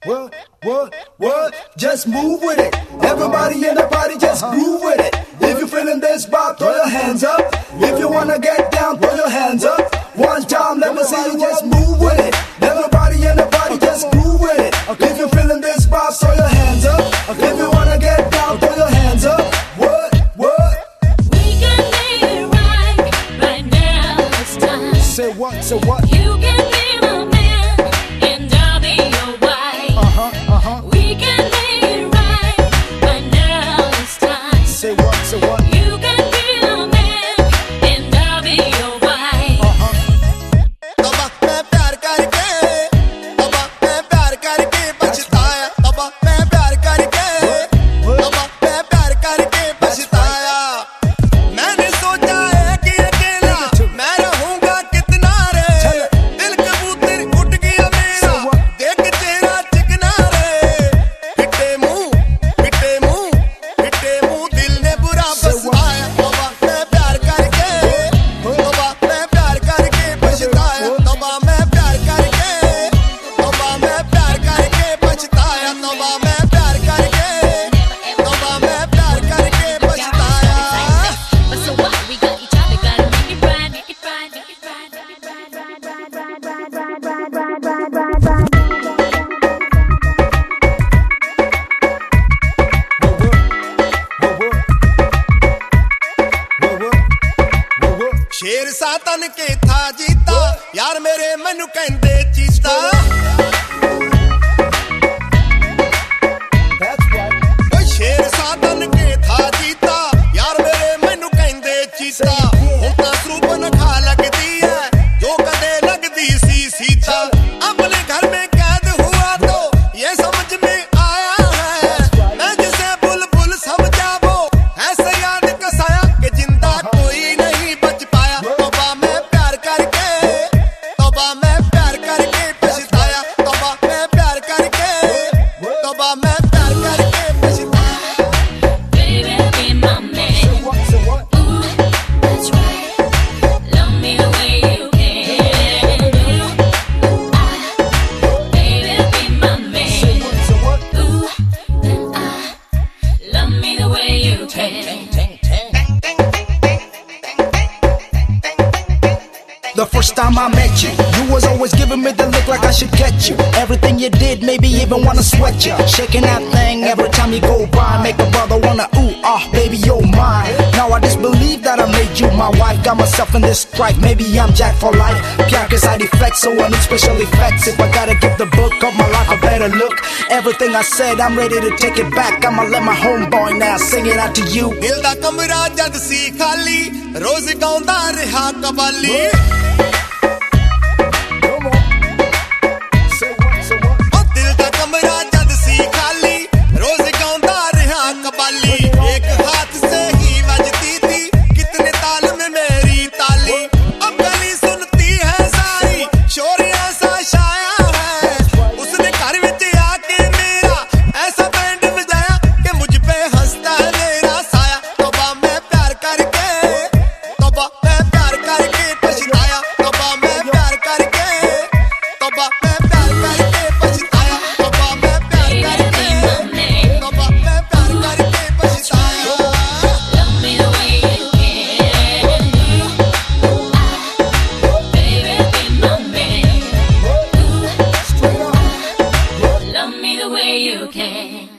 What? Just move with it. Everybody in the party, just groove with it. If you're feeling this vibe, throw your hands up. If you wanna get down, throw your hands up. One time, let me see you just move with it. Everybody in the party, just groove with it. If you're feeling this vibe, throw your hands up. If you wanna get down, throw your hands up. What? We can make it right now. It's time. Say what? You can be my man, and I'll be your wife. We can make it right now. It's time. Say what? You can be my man, and I'll be your wife. तबा मैं प्यार करके पछताया। तबा मैं प्यार करके पछताया। मैंने सोचा है कि अकेला मैं रहूंगा कितना रे। दिल कबूतर उठ गया मेरा, देख चेहरा चिकना रे। फिटे मुंह दिल ने बुरा फंसाया। तबा मैं प्यार करके पछताया। तबा मैं प्यार करके पछताया। तबा मैं प्यार करके पछताया। But so what? We got each other, gotta make it right, make it right, make it right, make it शेर सातन के था जीता, यार मेरे मैनू कहंदे चीता। शेर सातन के था जीता, यार मेरे मैनू कहंदे चीता। हुण तां सरूप नखा लगदी है, जो कदे लगदी सी सीता। अपने घर में कैद हुआ तो ये समझ में आया है, मैं जिसे बुलबुल समझा वो ऐसे याद कसाया कि जिंदा कोई नहीं बच पाया। तौबा मैं प्यार करके पछताया। तौबा मैं प्यार करके पछताया। Baby, be my man. Ooh, that's right. Love me the way you can. Baby, be my man. Ooh, love me the way you can. The first time I met you was always giving me the look like I should get you. Everything you did made me even wanna sweat you. Shaking that thing every time you go by, make a brother wanna baby you're mine. Now I just believe that I made you my wife. Got myself in this stripe, maybe I'm Jack for life. Pure cause side effects, so I need special effects. If I gotta give the book of my life a better look, everything I said I'm ready to take it back. I'ma let my homeboy now sing it out to you. दिल दा कमरा जद सी खाली, रोज गाउंदा रहा कवाली। दिल दा कमरा जद सी खाली, रोज गाउंदा रहा कवाली। एक हाथ से ही बजती थी कितने ताल में मेरी ताली। अब गली सुनती है सारी, शोर ऐसा छाया है। उसने घर विच आके मेरा ऐसा बैंड बजाया कि मुझ पे हंसता है मेरा साया। तौबा मैं प्यार करके पछताया। तौबा मैं प्यार करके पछताया। तौबा मैं प्यार करके पछताया। Love me the way you can. Baby, be my man. Love me the way you can.